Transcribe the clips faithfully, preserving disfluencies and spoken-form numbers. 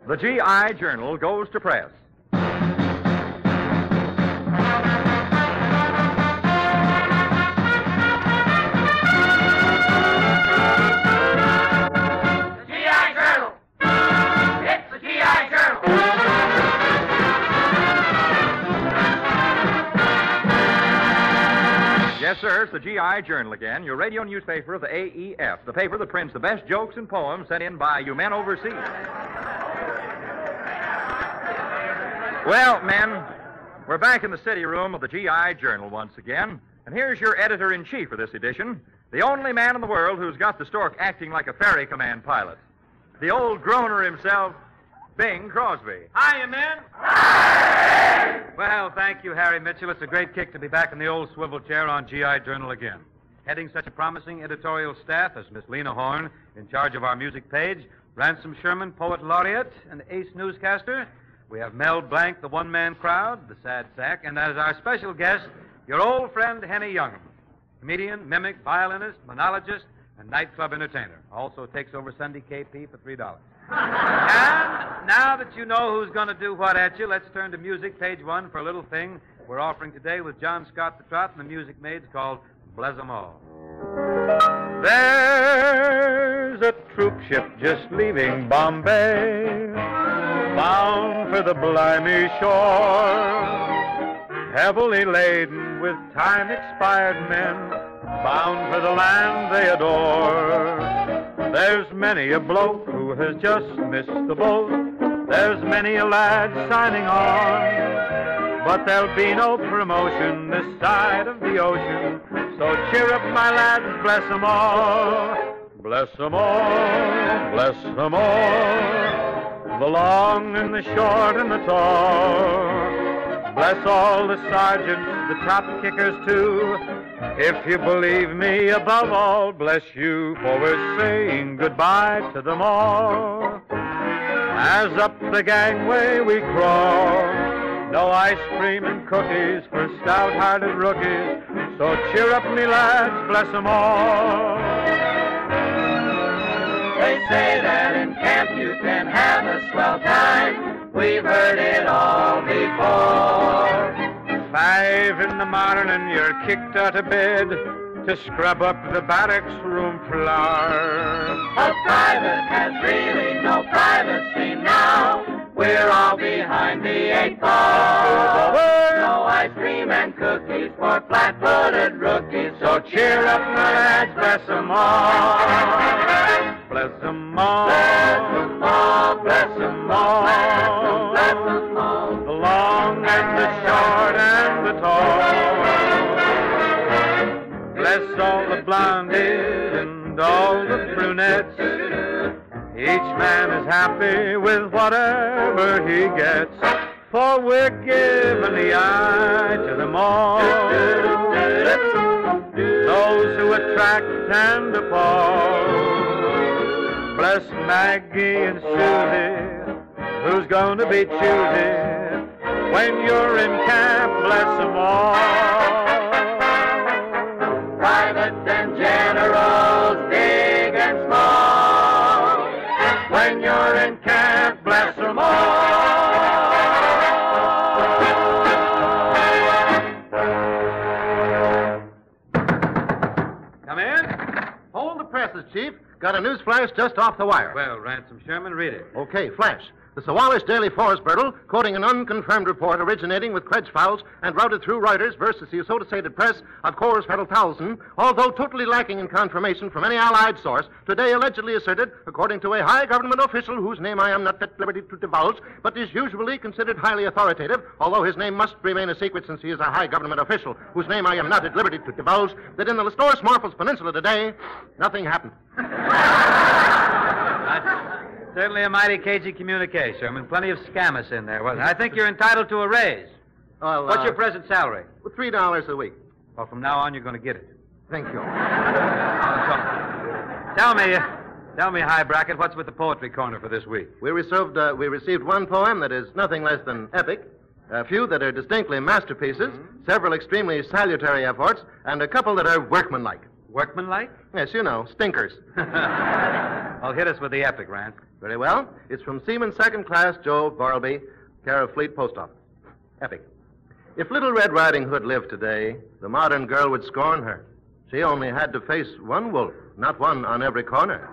The G I Journal goes to press. Yes, sir, it's the G I Journal again, your radio newspaper of the A E F, the paper that prints the best jokes and poems sent in by you men overseas. Well, men, we're back in the city room of the G I Journal once again, and here's your editor-in-chief for this edition, the only man in the world who's got the stork acting like a ferry command pilot, the old groaner himself, Bing Crosby. Hiya, men. Well, thank you, Harry Mitchell. It's a great kick to be back in the old swivel chair on G I Journal again. Heading such a promising editorial staff as Miss Lena Horne, in charge of our music page, Ransom Sherman, poet laureate and ace newscaster. We have Mel Blanc, the one-man crowd, the sad sack, and as our special guest, your old friend Henny Young'em, comedian, mimic, violinist, monologist, and nightclub entertainer. Also takes over Sunday K P for three dollars. And now that you know who's going to do what at you, let's turn to music, page one, for a little thing we're offering today with John Scott the Trot and the Music Maids called Bless 'Em All. There's a troop ship just leaving Bombay, bound for the Blimey shore, heavily laden with time-expired men, bound for the land they adore. There's many a bloke who has just missed the boat. There's many a lad signing on. But there'll be no promotion this side of the ocean. So cheer up, my lads, bless 'em all. Bless 'em all, bless 'em all. The long and the short and the tall. Bless all the sergeants, the top kickers too. If you believe me, above all, bless you, for we're saying goodbye to them all. As up the gangway we crawl, no ice cream and cookies for stout-hearted rookies. So cheer up, me lads, bless 'em all. They say that in camp you can have a swell time. We've heard it all before. Five in the morning, you're kicked out of bed to scrub up the barracks room floor. A private has really no privacy now. We're all behind the eight ball. No ice cream and cookies for flat-footed rookies. So cheer up, my lads, bless 'em all. Bless 'em all. Bless 'em all, bless 'em all, bless 'em all. The long and the short and the tall. Bless all the blondies and all the brunettes. Each man is happy with whatever he gets, for we're giving the eye to them all. Those who attract and appall. Bless Maggie and Susie, who's going to be choosy when you're in camp, bless 'em all. Privates and generals, big and small. When you're in camp, bless 'em all. Come in. Hold the presses, Chief. Got a news flash just off the wire. Well, Ransom Sherman, read it. Okay, flash. The Sawalish Daily Forest Birdle, quoting an unconfirmed report originating with Credge-Fowles and routed through Reuters versus the Associated Press of Coors Federal Towson, although totally lacking in confirmation from any Allied source, today allegedly asserted, according to a high government official whose name I am not at liberty to divulge, but is usually considered highly authoritative, although his name must remain a secret since he is a high government official whose name I am not at liberty to divulge, that in the Lastoris Morphos Peninsula today, nothing happened. Certainly a mighty cagey communique, Sherman. Plenty of scamus in there, wasn't it? I think you're entitled to a raise. Well, What's uh, your present salary? Three dollars a week. Well, from now on, you're going to get it. Thank you. Tell me, uh, tell me, High Bracket, what's with the poetry corner for this week? We received, uh, we received one poem that is nothing less than epic, a few that are distinctly masterpieces, mm-hmm. several extremely salutary efforts, and a couple that are workmanlike. Workmanlike? Yes, you know, stinkers. Well, hit us with the epic, Rance. Very well. It's from Seaman Second Class Joe Barlby, care of Fleet Post Office. Epic. If Little Red Riding Hood lived today, the modern girl would scorn her. She only had to face one wolf, not one on every corner.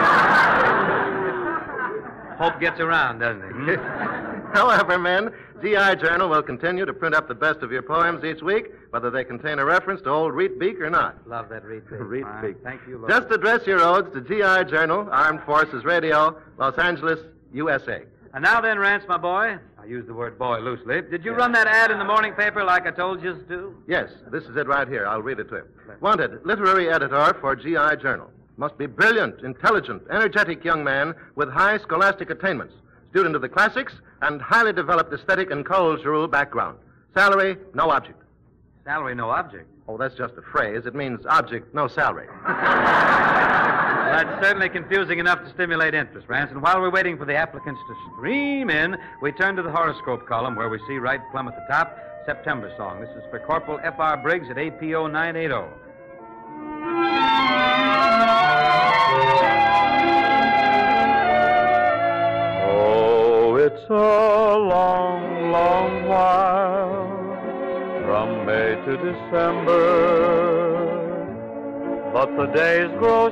Hope gets around, doesn't he? However, men, G I Journal will continue to print up the best of your poems each week, whether they contain a reference to old Reet Beak or not. Love that Reet Beak. Reet Fine. Beak. Thank you, Lord. Just address your odes to G I Journal, Armed Forces Radio, Los Angeles, U S A. And now then, Rance, my boy, I use the word boy loosely. Did you run that ad in the morning paper like I told you to? Yes, this is it right here. I'll read it to you. Wanted, literary editor for G I Journal. Must be brilliant, intelligent, energetic young man with high scholastic attainments. Student of the classics and highly developed aesthetic and cultural background. Salary, no object. Salary, no object. Oh, that's just a phrase. It means object, no salary. That's certainly confusing enough to stimulate interest, Rance. And while we're waiting for the applicants to stream in, we turn to the horoscope column where we see right plumb at the top, September song. This is for Corporal F R Briggs at A P O nine eighty. Oh, it's a long, long while from May to December, but the days grow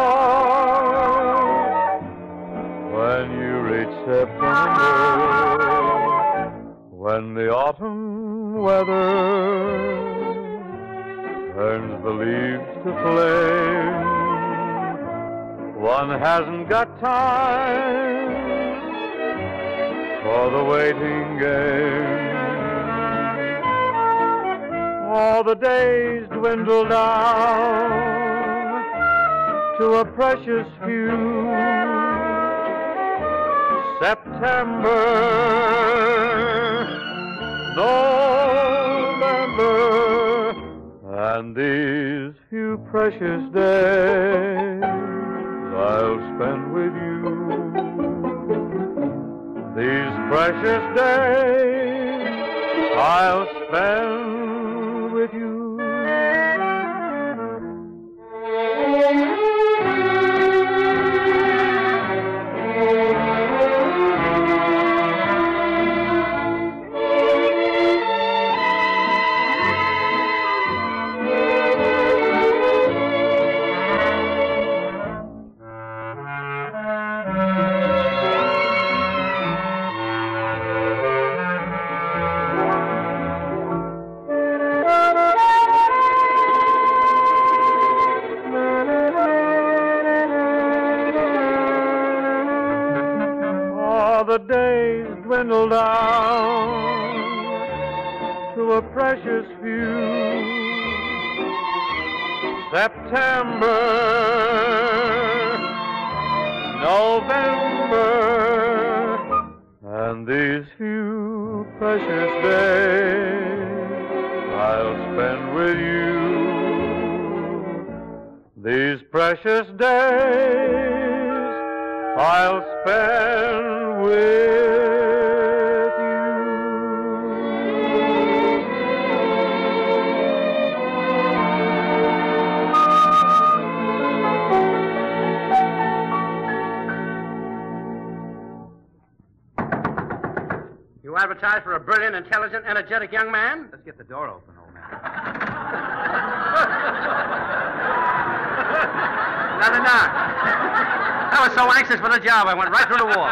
short when you reach September, when the autumn weather turns the leaves to flame. One hasn't got time for the waiting game. All the days dwindle down to a precious few. September, November, and these few precious days I'll spend with you. These precious days I'll spend with you. The days dwindle down to a precious few. September, November, and these few precious days I'll spend with you. These precious days I'll spend with you. You advertise for a brilliant, intelligent, energetic young man? Let's get the door open, old man. Another knock. I was so anxious for the job, I went right through the wall.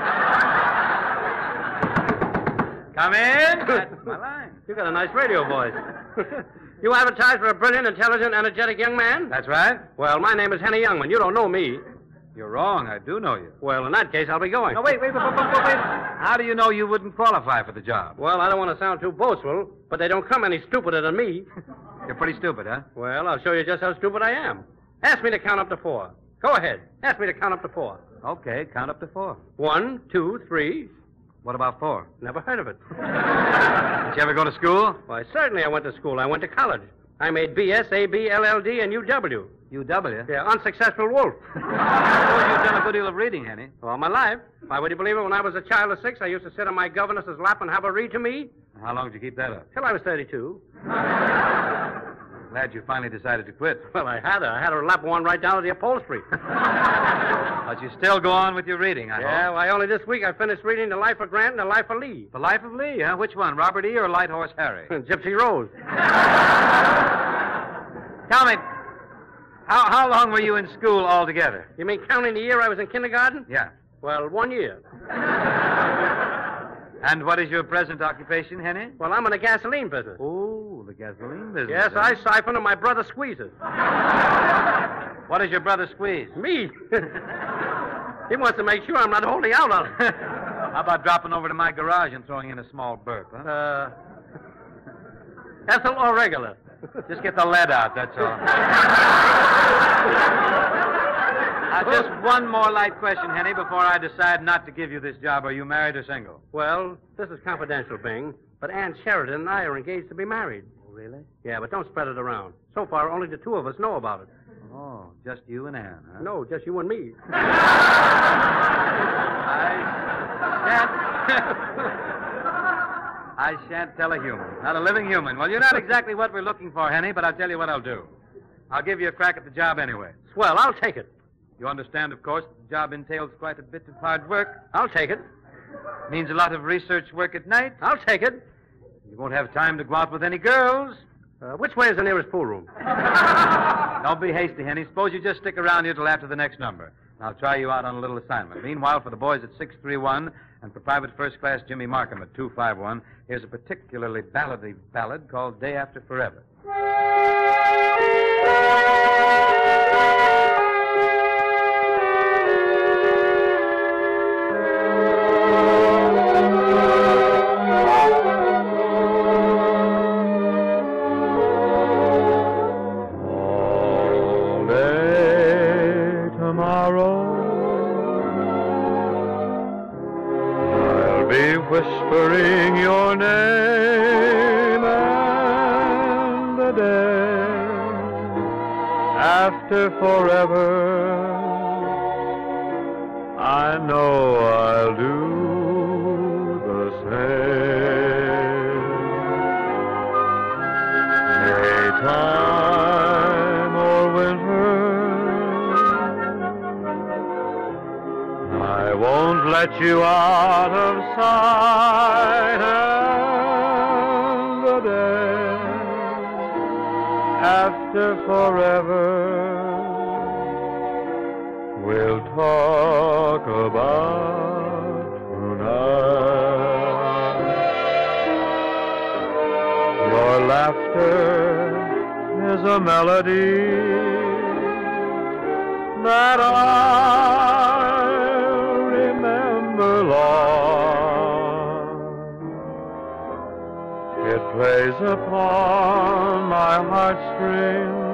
Come in. That's my line. You got a nice radio voice. You advertise for a brilliant, intelligent, energetic young man? That's right. Well, my name is Henny Youngman. You don't know me. You're wrong. I do know you. Well, in that case, I'll be going. No, wait, wait, wait, wait, wait, wait. How do you know you wouldn't qualify for the job? Well, I don't want to sound too boastful, but they don't come any stupider than me. You're pretty stupid, huh? Well, I'll show you just how stupid I am. Ask me to count up to four. Go ahead. Ask me to count up to four. Okay, count up to four. One, two, three. What about four? Never heard of it. Did you ever go to school? Why, certainly I went to school. I went to college. I made B S, A B, L L D, and U W. U W? Yeah, unsuccessful wolf. Oh, you've done a good deal of reading, Henny. All my life. Why, would you believe it? When I was a child of six, I used to sit on my governess's lap and have her read to me. How long did you keep that up? Till I was thirty-two. Glad you finally decided to quit. Well, I had her. I had her lap one right down to the upholstery. But you still go on with your reading, I yeah, hope. why, only this week I finished reading The Life of Grant and The Life of Lee. The Life of Lee, huh? Which one, Robert E. or Light Horse Harry? Gypsy Rose. Tell me, how, how long were you in school altogether? You mean counting the year I was in kindergarten? Yeah. Well, one year. And what is your present occupation, Henny? Well, I'm in the gasoline business. Oh, the gasoline business. Yes, huh? I siphon and my brother squeezes. What does your brother squeeze? Me? He wants to make sure I'm not holding out on him. How about dropping over to my garage and throwing in a small burp, huh? Uh, ethyl or regular? Just get the lead out, that's all. Now, just one more light question, Henny, before I decide not to give you this job. Are you married or single? Well, this is confidential, Bing, but Ann Sheridan and I are engaged to be married. Oh, really? Yeah, but don't spread it around. So far, only the two of us know about it. Oh, just you and Ann, huh? No, just you and me. I shan't... I shan't tell a human. Not a living human. Well, you're not exactly what we're looking for, Henny, but I'll tell you what I'll do. I'll give you a crack at the job anyway. Swell, I'll take it. You understand, of course, that the job entails quite a bit of hard work. I'll take it. Means a lot of research work at night. I'll take it. You won't have time to go out with any girls. Uh, which way is the nearest pool room? Don't be hasty, Henny. Suppose you just stick around here till after the next number. I'll try you out on a little assignment. Meanwhile, for the boys at six three one and for Private First Class Jimmy Markham at two five one, here's a particularly ballady ballad called Day After Forever. Whispering your name and the day after forever, I know I'll do the same. Daytime or winter, I won't let you out of sight, and the day after forever we'll talk about tonight. Your laughter is a melody that I it plays upon my heartstrings.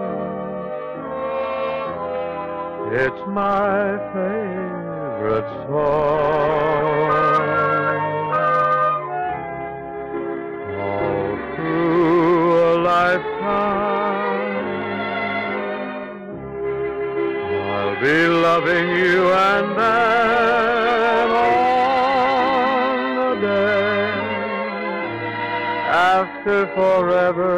It's my favorite song. All through a lifetime, I'll be loving you, and then on the day after forever,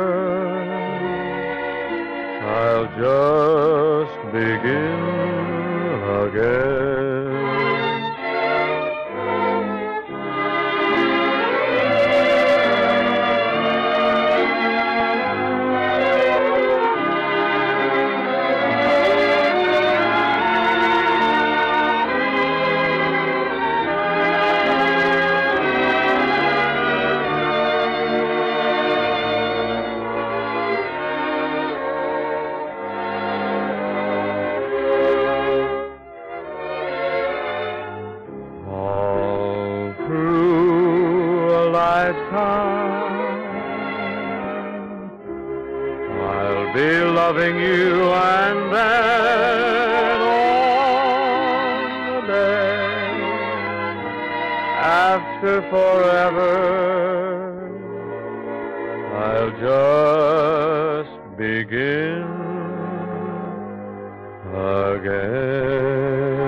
I'll just begin again. I'll be loving you, and then on the day after forever, I'll just begin again.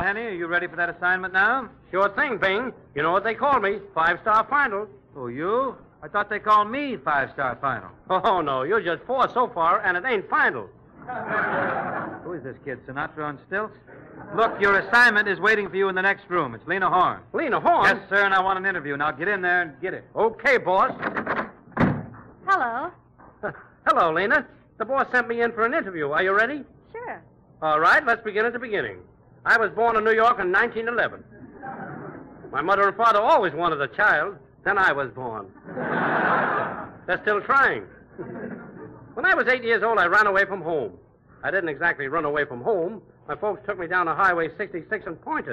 Henny, are you ready for that assignment now? Sure thing, Bing. You know what they call me? Five-star final. Oh, you? I thought they called me five-star final. Oh, no. You're just four so far, and it ain't final. Who is this kid, Sinatra on stilts? Look, your assignment is waiting for you in the next room. It's Lena Horne. Lena Horne? Yes, sir, and I want an interview. Now get in there and get it. Okay, boss. Hello. Hello, Lena. The boss sent me in for an interview. Are you ready? Sure. All right, let's begin at the beginning. I was born in New York in nineteen eleven. My mother and father always wanted a child. Then I was born. They're still trying. When I was eight years old, I ran away from home. I didn't exactly run away from home. My folks took me down to Highway sixty-six and pointed.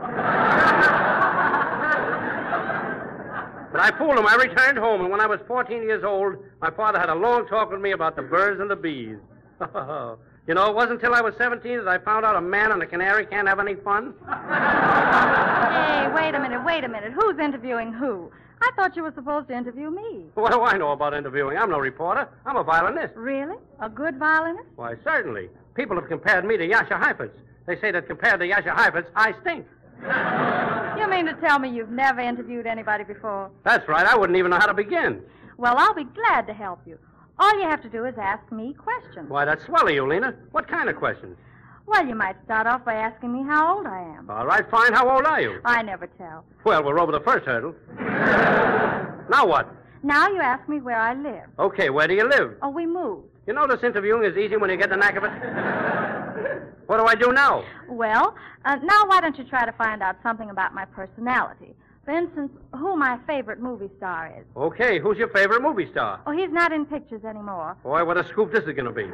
But I fooled them. I returned home, and when I was fourteen years old, my father had a long talk with me about the birds and the bees. You know, it wasn't until I was seventeen that I found out a man and a canary can't have any fun. Hey, wait a minute, wait a minute. Who's interviewing who? I thought you were supposed to interview me. What do I know about interviewing? I'm no reporter. I'm a violinist. Really? A good violinist? Why, certainly. People have compared me to Yasha Heifetz. They say that compared to Yasha Heifetz, I stink. You mean to tell me you've never interviewed anybody before? That's right. I wouldn't even know how to begin. Well, I'll be glad to help you. All you have to do is ask me questions. Why, that's swell of you, Lena. What kind of questions? Well, you might start off by asking me how old I am. All right, fine. How old are you? I never tell. Well, we're over the first hurdle. Now what? Now you ask me where I live. Okay, where do you live? Oh, we moved. You notice interviewing is easy when you get the knack of it? What do I do now? Well, uh, now why don't you try to find out something about my personality? For instance, who my favorite movie star is. Okay, who's your favorite movie star? Oh, he's not in pictures anymore. Boy, what a scoop this is going to be.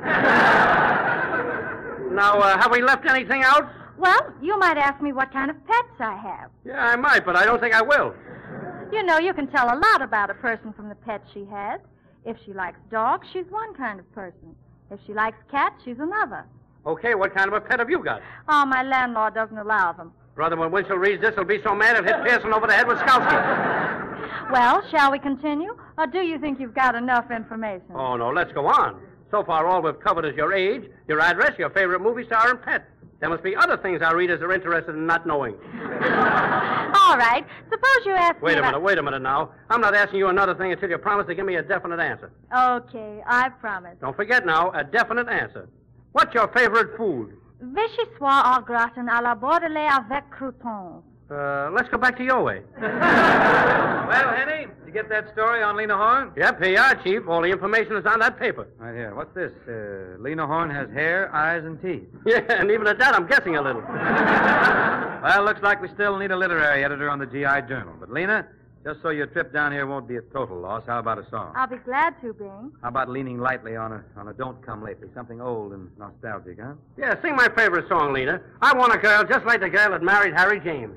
Now, uh, have we left anything out? Well, you might ask me what kind of pets I have. Yeah, I might, but I don't think I will. You know, you can tell a lot about a person from the pets she has. If she likes dogs, she's one kind of person. If she likes cats, she's another. Okay, what kind of a pet have you got? Oh, my landlord doesn't allow them. Brother, when Winchell reads this, he'll be so mad he'll hit Pearson over the head with Skalski. Well, shall we continue? Or do you think you've got enough information? Oh, no, let's go on. So far, all we've covered is your age, your address, your favorite movie star, and pet. There must be other things our readers are interested in not knowing. All right. Suppose you ask Wait me a minute, about... wait a minute now. I'm not asking you another thing until you promise to give me a definite answer. Okay, I promise. Don't forget now, a definite answer. What's your favorite food? Vichyssoise au gratin à la bordelais avec croutons. Uh, let's go back to your way. Well, Henny, did you get that story on Lena Horne? Yep, here you are, Chief. All the information is on that paper. Right here. What's this? Uh, Lena Horne has hair, eyes, and teeth. Yeah, and even at that, I'm guessing a little. Well, looks like we still need a literary editor on the G I Journal. But, Lena, just so your trip down here won't be a total loss, how about a song? I'll be glad to, Bing. How about leaning lightly on a on a Don't Come Lately, something old and nostalgic, huh? Yeah, sing my favorite song, Lena. I want a girl just like the girl that married Harry James.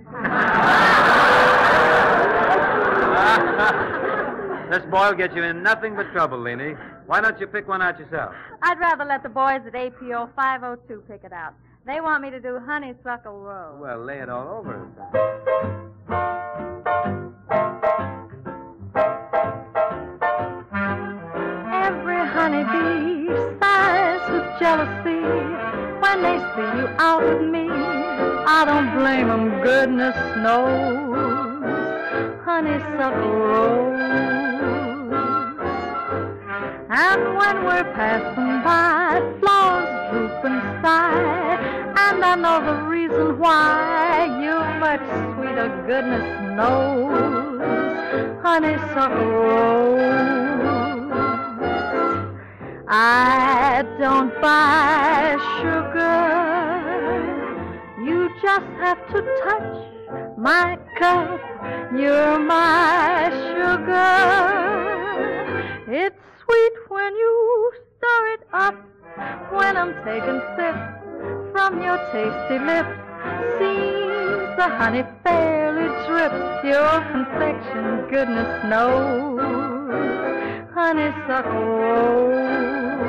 This boy will get you in nothing but trouble, Lena. Why don't you pick one out yourself? I'd rather let the boys at A P O five oh two pick it out. They want me to do Honeysuckle Road. Well, lay it all over. Every honeybee sighs with jealousy when they see you out with me. I don't blame them, goodness knows. Honeysuckle Rose. And when we're passing by, flowers droop and sigh, and I know the reason why. You're much sweeter, goodness knows. Honeysuckle Rose. I don't buy sugar. You just have to touch my cup. You're my sugar. It's sweet when you stir it up. When I'm taking sips from your tasty lips, seems the honey fairly drips. Your confection, goodness knows. Honeysuckle Rose.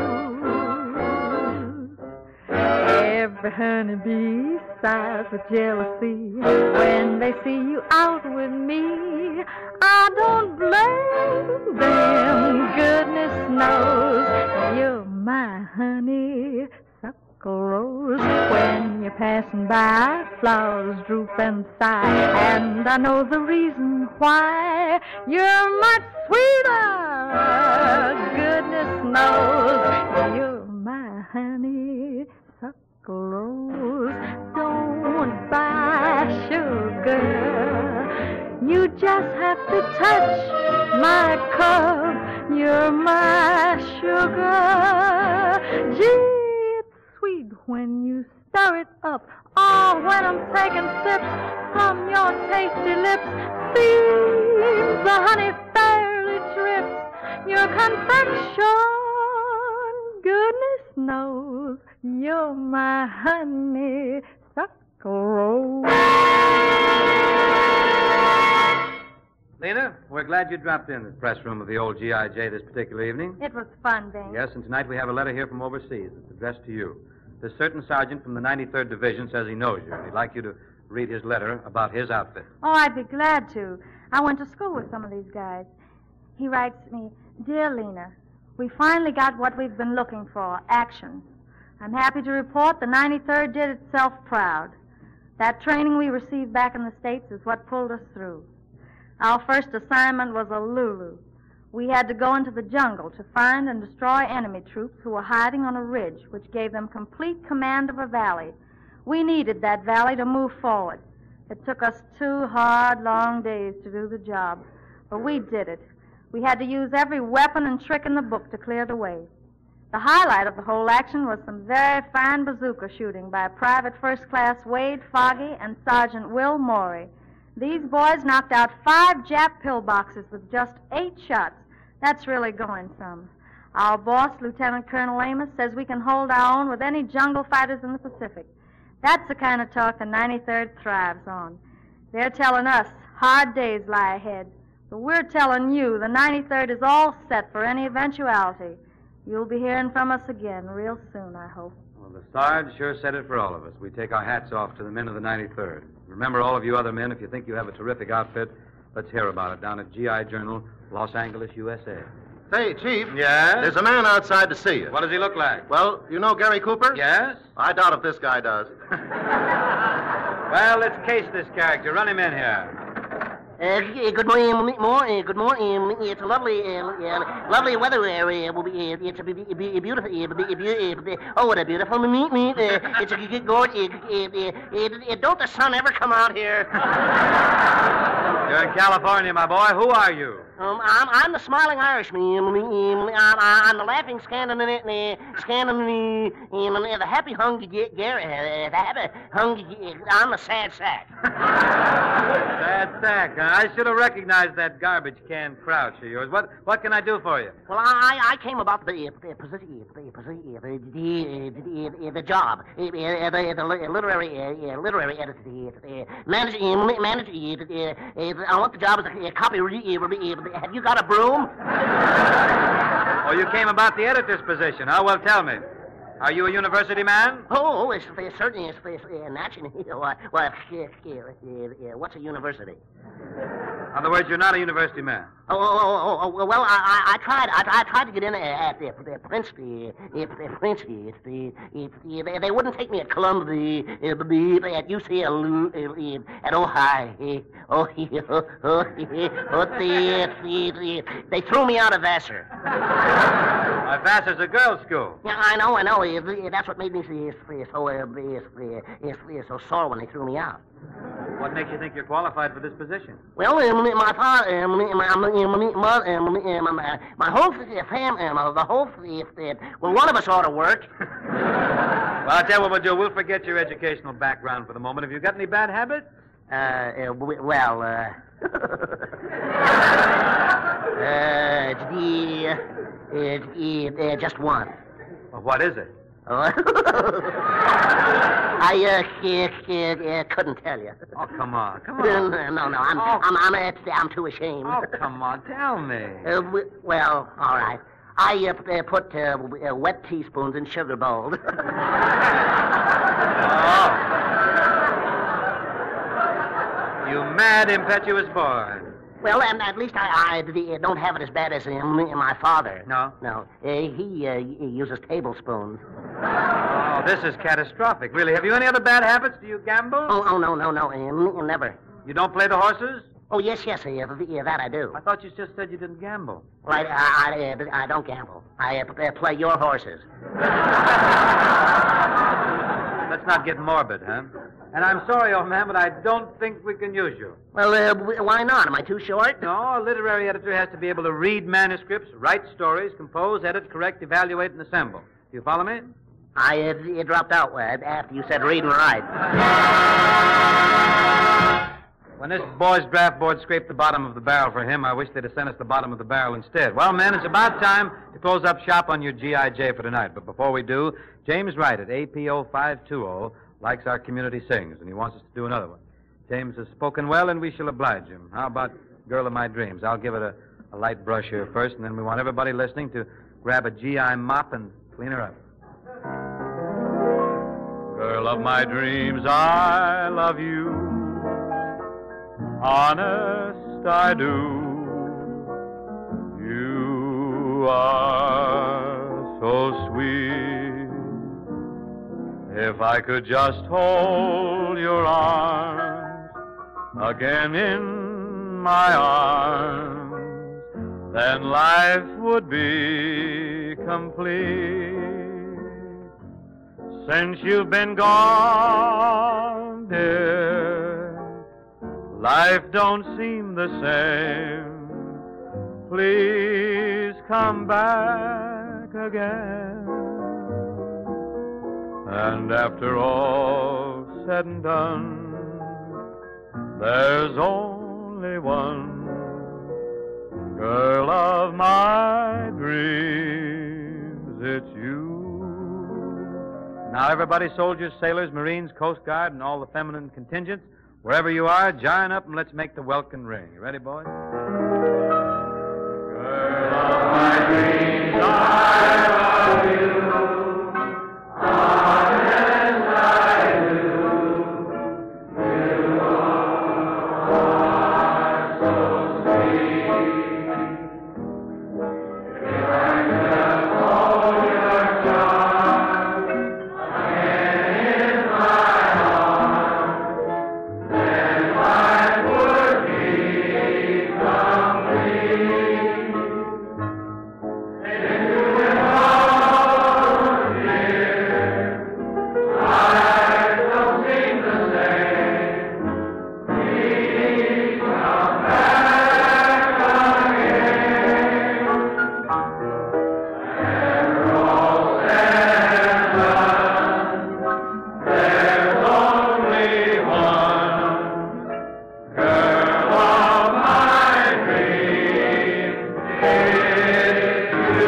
Every honeybee sighs with jealousy when they see you out with me. I don't blame them, goodness knows. You're honeysuckle rose. When you're passing by, flowers flaws droop and sigh, and I know the reason why. You're much sweeter, goodness knows. You're my honey, sucrose. Don't buy sugar. You just have to touch my cup. You're my sugar. Gee, it's sweet when you stir it up. Oh, when I'm taking sips from your tasty lips. Seems the honey fairly drips. Your confection, goodness knows. You're my honey, sucrose. Lena, we're glad you dropped in the press room of the old G I J this particular evening. It was fun, Bing. Yes, and tonight we have a letter here from overseas. It's addressed to you. This certain sergeant from the ninety-third Division says he knows you, and he'd like you to read his letter about his outfit. Oh, I'd be glad to. I went to school with some of these guys. He writes me, Dear Lena, we finally got what we've been looking for, action. I'm happy to report the ninety-third did itself proud. That training we received back in the States is what pulled us through. Our first assignment was a Lulu. We had to go into the jungle to find and destroy enemy troops who were hiding on a ridge, which gave them complete command of a valley. We needed that valley to move forward. It took us two hard, long days to do the job, but we did it. We had to use every weapon and trick in the book to clear the way. The highlight of the whole action was some very fine bazooka shooting by Private First Class Wade Foggy and Sergeant Will Morey. These boys knocked out five Jap pillboxes with just eight shots. That's really going some. Our boss, Lieutenant Colonel Amos, says we can hold our own with any jungle fighters in the Pacific. That's the kind of talk the ninety-third thrives on. They're telling us hard days lie ahead. But we're telling you the ninety-third is all set for any eventuality. You'll be hearing from us again real soon, I hope. Well, the Sarge sure said it for all of us. We take our hats off to the men of the ninety-third. Remember, all of you other men, if you think you have a terrific outfit, let's hear about it down at G I Journal, Los Angeles, U S A. Say, Chief. Yes? There's a man outside to see you. What does he look like? Well, you know Gary Cooper? Yes? I doubt if this guy does. Well, let's case this character. Run him in here. Uh, good morning, more. Uh, good morning. It's a lovely, uh, uh, lovely weather. Uh, will be, uh, it's a, be, be, beautiful. Uh, be, be, be, oh, what a beautiful meet me. Uh, it's a good gorgeous. Uh, uh, uh, uh, don't the sun ever come out here? You're in California, my boy. Who are you? Um, I'm, I'm the smiling Irishman. I'm, I'm the laughing Scandinavian, Scandinavian, the happy hungry Gary, uh, the happy hungry. I'm the sad sack. Sad sack, huh? I should have recognized that garbage can crouch of yours. What what can I do for you? Well, I I came about the the position, the position, the the, the, the job, the, the, the literary uh, literary editor, the manager, manager. I want the job as a copy. Have you got a broom? Oh, you came about the editor's position, huh? Well, tell me. Are you a university man? Oh, it's, it's certainly it's, it's uh, naturally. Well, well uh, uh, what's a university? In other words, you're not a university man. Oh, oh, oh, oh, oh well, I, I, I tried. I, I tried to get in at the, the Princeton. The, the Princeton. The, the, they, they wouldn't take me at Columbia. Uh, at U C L. Uh, at Ohio. Oh, oh, oh, oh the, the, the, they threw me out of Vassar. My Vassar's a girls' school. Yeah, I know, I know. Uh, that's what made me so, uh, uh, so sore when they threw me out. What makes you think you're qualified for this position? Well, uh, my father, uh, my, my, my, mother, uh, my, my, my whole family, uh, the whole, uh, well, one of us ought to work. Well, I'll tell you what we'll do. We'll forget your educational background for the moment. Have you got any bad habits? Uh, uh well, uh... uh, the, uh, uh, just one. Well, what is it? I uh, uh, uh, couldn't tell you. Oh, come on, come on. no, no, I'm, oh. I'm, I'm, I'm, I'm too ashamed. Oh, come on, tell me. Uh, w- well, all right. I uh, put uh, uh, wet teaspoons in sugar bowls. Oh. You mad, impetuous boy. Well, um, at least I, I don't have it as bad as um, my father. No? No. Uh, he, uh, he uses tablespoons. Oh, this is catastrophic, really. Have you any other bad habits? Do you gamble? Oh, oh no, no, no. Um, never. You don't play the horses? Oh, yes, yes. Uh, yeah, that I do. I thought you just said you didn't gamble. Well, I, I, I, uh, I don't gamble. I uh, play your horses. Let's not get morbid, huh? And I'm sorry, old man, but I don't think we can use you. Well, uh, w- why not? Am I too short? No, a literary editor has to be able to read manuscripts, write stories, compose, edit, correct, evaluate, and assemble. Do you follow me? I uh, it dropped out uh, after you said read and write. When this boy's draft board scraped the bottom of the barrel for him, I wish they'd have sent us the bottom of the barrel instead. Well, men, it's about time to close up shop on your G I J for tonight. But before we do, James Wright at A P O five two zero likes our community sings, and he wants us to do another one. James has spoken well, and we shall oblige him. How about Girl of My Dreams? I'll give it a, a light brush here first, and then we want everybody listening to grab a G I mop and clean her up. Girl of my dreams, I love you. Honest, I do. You are so sweet. If I could just hold your arms again in my arms, then life would be complete. Since you've been gone, dear, life don't seem the same. Please come back again. And after all said and done, there's only one girl of my dreams. It's you. Now, everybody, soldiers, sailors, Marines, Coast Guard, and all the feminine contingents, wherever you are, join up and let's make the welkin ring. You ready, boys? Girl of my dreams, I love you. Honest, I do. You are so sweet. If I could hold your charm again in my arms, then life would be complete. If you were alone, dear, life don't seem the same. Please come back again. After all said and done, there's only one girl of my dreams. It's you.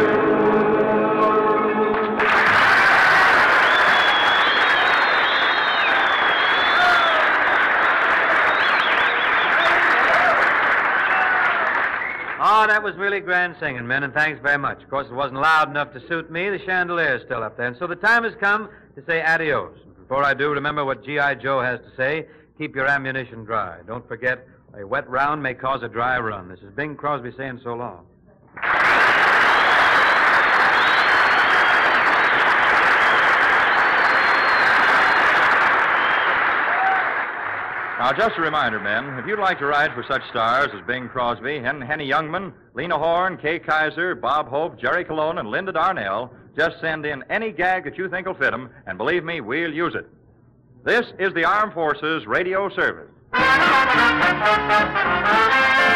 Oh, that was really grand singing, men, and thanks very much. Of course, it wasn't loud enough to suit me. The chandelier's still up there. And so the time has come to say adios. Before I do, remember what G I. Joe has to say. Keep your ammunition dry. Don't forget, a wet round may cause a dry run. This is Bing Crosby saying so long. Now, just a reminder, men, if you'd like to write for such stars as Bing Crosby, Hen- Henny Youngman, Lena Horne, Kay Kaiser, Bob Hope, Jerry Colon, and Linda Darnell, just send in any gag that you think will fit them, and believe me, we'll use it. This is the Armed Forces Radio Service.